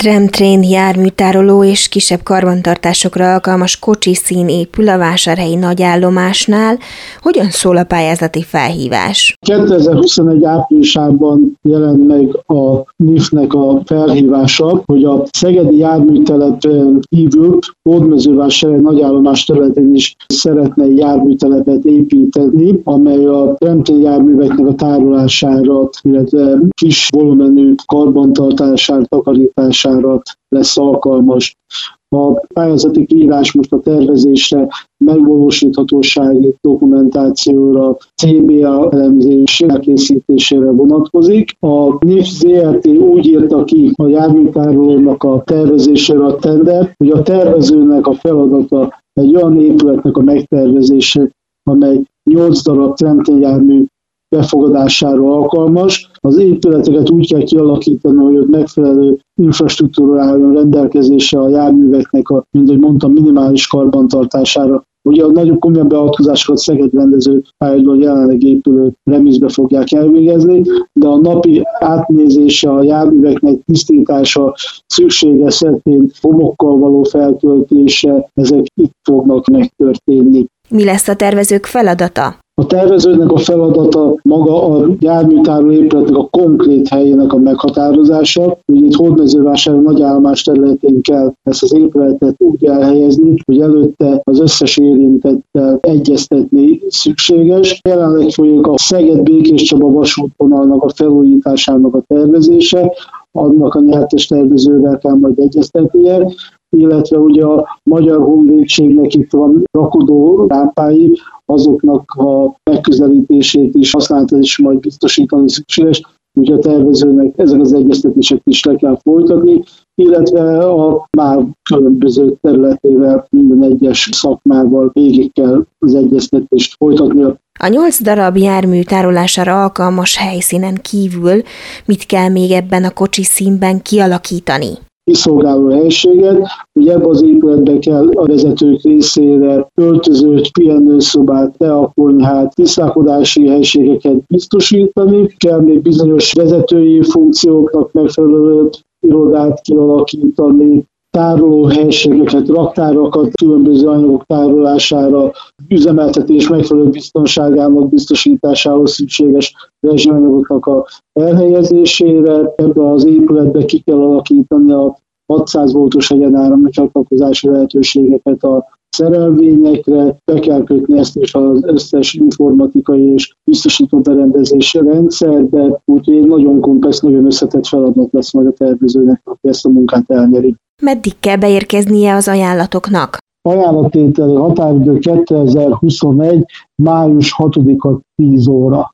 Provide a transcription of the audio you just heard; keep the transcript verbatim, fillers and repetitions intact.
Tram-train járműtároló és kisebb karbantartásokra alkalmas kocsiszín épül a vásárhelyi nagyállomásnál. Hogyan szól a pályázati felhívás? kétezer-huszonegy áprilisában jelent meg a en i ef-nek a felhívása, hogy a szegedi járműtelep kívül Hódmezővásárhely nagyállomás területén is szeretne járműtelepet építeni, amely a tram-train járműveknek a tárolására, illetve kis volumenű karbantartására, takarítására lesz alkalmas. A pályázati kiírás most a tervezésre, megvalósíthatósági dokumentációra, cé bé á elemzés elkészítésére vonatkozik. A en i ef zé er té úgy írta ki a járműtárolónak a tervezésére a tendert, hogy a tervezőnek a feladata egy olyan épületnek a megtervezése, amely nyolc darab tram-train jármű befogadására alkalmas. Az épületeket úgy kell kialakítani, hogy ott megfelelő infrastruktúra álljon rendelkezésre a járműveknek, a, mint ahogy mondtam, minimális karbantartására. Ugye a nagyobb komolyabb beavatkozásokat Szeged rendező pályájában jelenleg épülő remizbe fogják elvégezni, de a napi átnézése, a járműveknek tisztítása, szükséges esetén homokkal való feltöltése, ezek itt fognak megtörténni. Mi lesz a tervezők feladata? A tervezőnek a feladata maga a járműtároló épületnek a konkrét helyének a meghatározása. Ugye itt Hódmezővásárhely nagyállomás területén kell ezt az épületet úgy elhelyezni, hogy előtte az összes érintettel egyeztetni szükséges. Jelenleg folyik a Szeged-Békéscsaba vasútvonalnak a felújításának a tervezése, annak a nyertes tervezővel kell majd egyeztetnie, illetve ugye a Magyar Honvédségnek itt van rakodó rámpái, azoknak a megközelítését is, használatát is majd biztosítani szükséges, úgyhogy a tervezőnek ezek az egyeztetések is le kell folytatni, illetve a már különböző területével, minden egyes szakmával végig kell az egyeztetést folytatnia. A nyolc darab jármű tárolására alkalmas helyszínen kívül mit kell még ebben a kocsiszínben kialakítani? Kiszolgáló helységet, hogy ebbe az épületbe kell a vezetők részére öltözőt, pihenőszobát, teakonyhát, tisztálkodási helységeket biztosítani, kell még bizonyos vezetői funkcióknak megfelelő irodát kialakítani, tárolóhelységeket, raktárakat, különböző anyagok tárolására, üzemeltetés megfelelő biztonságának biztosításához szükséges rezsianyagoknak a elhelyezésére. Ebben az épületbe ki kell alakítani a hatszáz voltos egyenáramú csatlakozási lehetőségeket a szerelvényekre, be kell kötni ezt is az összes informatikai és biztosító berendezési rendszerbe, úgyhogy egy nagyon komplex, nagyon összetett feladat lesz majd a tervezőnek, aki ezt a munkát elnyeri. Meddig kell beérkeznie az ajánlatoknak? Ajánlattételi határidő kétezer-huszonegy május hatodika tíz óra.